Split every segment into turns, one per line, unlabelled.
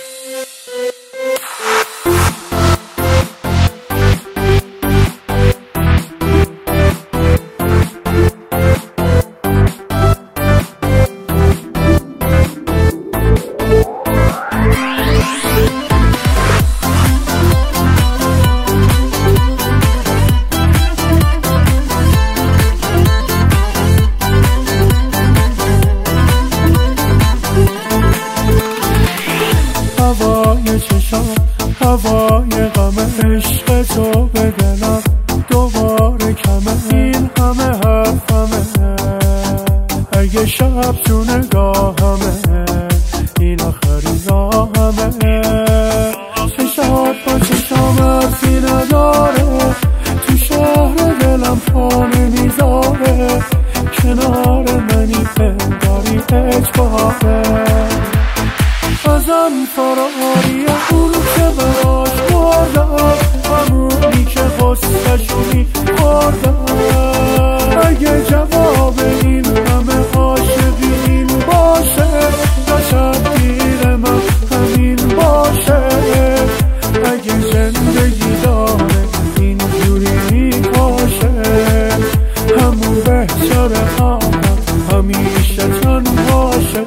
هوای چشام، هوای غم عشق تو به دلم دوباره کمه، این همه حرفمه اگه شب تو نگاهمه، این آخرین راهمه. چشات با چشام حرفی نداره، تو شهر دلم پا نمیذاره، کنار منی پنداری اجباره. ازم فراری اون که براش بردم، همونی که غصه‌شو می‌خوردم. اگه جواب این همه عاشقی این باشه، یا شبگیر من همین باشه. اگه زندگی داره اینجوری می‌کاشه، همون بهتره آدم همیشه تنهاشه.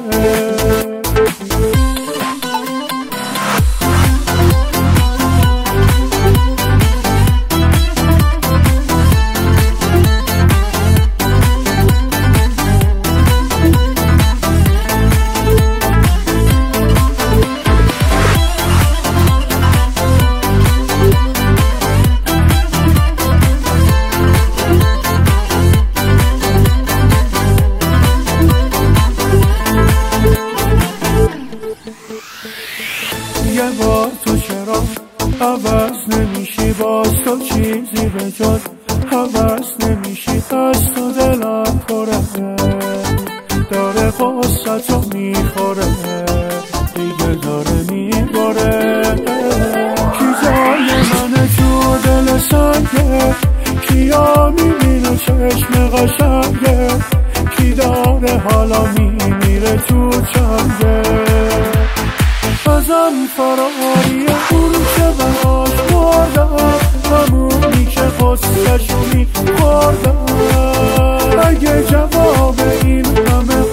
یه بار تو چرا عوض نمیشی، باز تو چیزی به جز عوض نمیشی. از تو دلم پره، داره غصتو میخوره، دیگه داره میبره. کی جای منه تو دل سنگه، کیا میبینه چشم قشنگه، کی داره حالا میمیره تو چنگه. ازم فراری اون که براش بردم، همونی که غصه‌شو می‌خوردم. اگه جواب این همه